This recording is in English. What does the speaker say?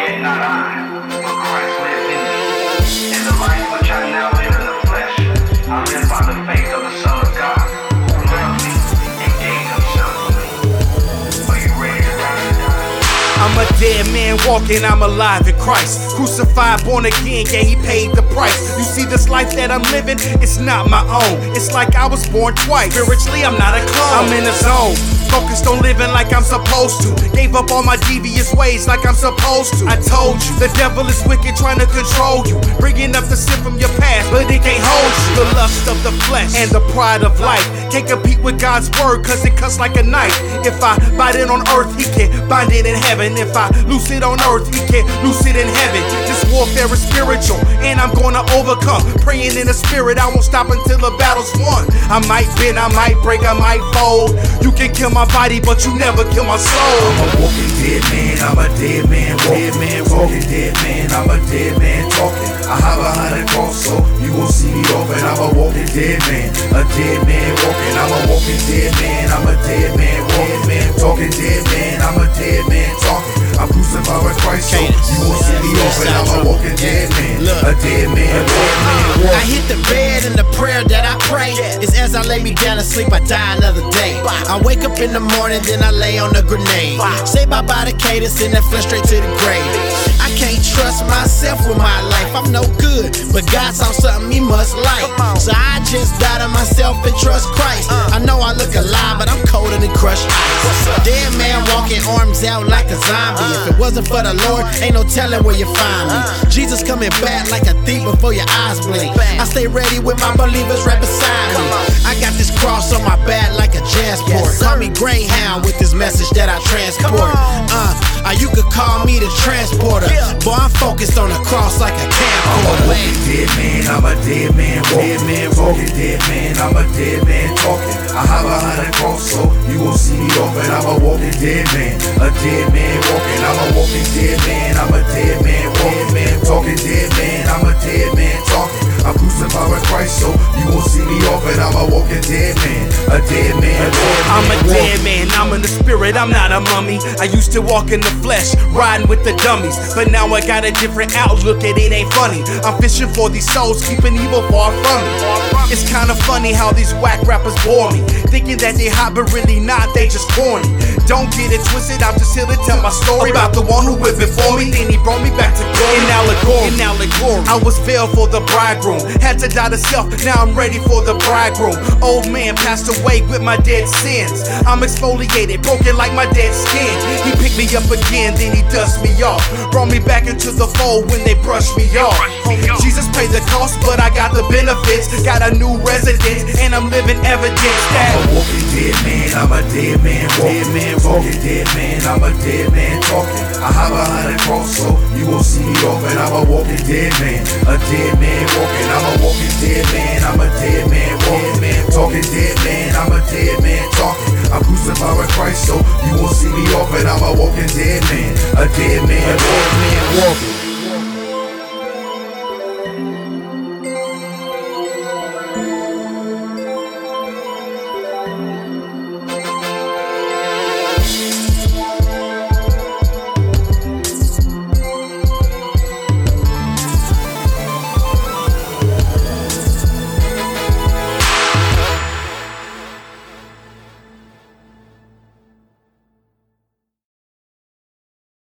Yet not I, but Christ lives in me. And the life which I now live in the flesh, I live by the faith of the Son of God, who loved me and gave himself for me. Are you ready to die? I'm a dead man walking, I'm alive in Christ. Crucified, born again, yeah, he paid the price. You see, this life that I'm living, it's not my own. It's like I was born twice. Spiritually, I'm not a clone. I'm in the zone, focused on living like I'm supposed to. Gave up all my devious ways like I'm supposed to. I told you, the devil is wicked, trying to control you. Bringing up the sin from your past, but it can't hold you. The lust of the flesh and the pride of life can't compete with God's word, cause it cuts like a knife. If I bind it on earth, he can bind it in heaven. If I loose it on earth, he can loose it in heaven. This warfare is spiritual, and I'm gonna overcome. Praying in the spirit, I won't stop until the battle's won. I might bend, I might break, I might fold. You can kill my body, but you never kill my soul. I'm a walking dead man, I'm a dead man, walking dead man, I'm a dead man talking. I hide behind a cross, so you won't see me often. I'm a walking dead man walking. I'm a walking dead man, I'm a dead man walking, talking dead man, I'm a dead man talking. I'm crucified with Christ, so you won't see me often. I'm a walking dead man, a dead man walking. I hit the bed and the prayer that I pray is as I lay me down to sleep, I die another day. I wake up in the morning, then I lay on the grenade. Say bye-bye to cadence and then flesh straight to the grave. I can't trust myself with my life, I'm no good, but God saw something he must like. So I just die to myself and trust Christ. I know I look alive, but I'm colder than crushed ice. Dead man walking, arms out like a zombie. If it wasn't for the Lord, ain't no telling where you find me. Jesus coming back like a thief before your eyes blink. I stay ready with my believers right beside me. I got this cross on my back like a Jansport. Call me Greyhound with this message that I transport. You could call me the transporter. Boy, I'm focused on the cross like a camcorder. I'm a walking dead man, I'm a dead man walking, dead man, I'm a dead man talking. I hide behind a cross, so you won't see me often. I'm a walking dead man, a dead man walking. I'm a walking dead man, I'm a dead man walking, talking dead man, I'm a dead man talking. I'm crucified with Christ, so you won't see me often. I'm a walking dead man, a dead man. I'm a dead man, I'm in the spirit, I'm not a mummy. I used to walk in the flesh, riding with the dummies, but now I got a different outlook and it ain't funny. I'm fishing for these souls, keeping evil far from me. It's kinda funny how these whack rappers bore me, thinking that they hot but really not, they just corny. Don't get it twisted, I'm just here to tell my story about the one who went before me, then he brought me back to glory. In allegory, I was veiled for the bridegroom, had to die to self, now I'm ready for the bridegroom. Old man passed away with my dead sins, I'm exfoliated, broken like my dead skin. He picked me up again, then he dust me off, brought me back into the fold when they brushed me off. Jesus paid the cost, but I got the benefits, got a new residence, and I'm living evidence that I'm a walking dead man, I'm a dead man walking, dead man, I'm a dead man talking. I hide behind a cross, so you won't see me often. I'm a walking dead man, a dead man walking. I'm a walking dead man, I'm a dead man walking.